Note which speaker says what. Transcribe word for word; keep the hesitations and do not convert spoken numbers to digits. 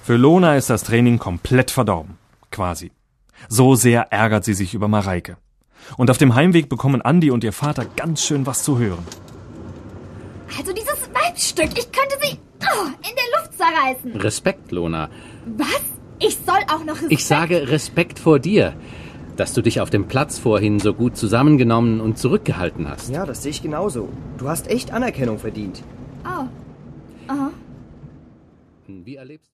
Speaker 1: Für Lona ist das Training komplett verdorben. Quasi. So sehr ärgert sie sich über Mareike. Und auf dem Heimweg bekommen Andi und ihr Vater ganz schön was zu hören.
Speaker 2: Also dieses Weibsstück, ich könnte sie oh, in der Luft zerreißen.
Speaker 3: Respekt, Lona.
Speaker 2: Was? Ich soll auch noch Respekt...
Speaker 3: Ich sage Respekt vor dir, dass du dich auf dem Platz vorhin so gut zusammengenommen und zurückgehalten hast.
Speaker 4: Ja, das sehe ich genauso. Du hast echt Anerkennung verdient.
Speaker 2: Oh. Aha.
Speaker 3: Wie erlebst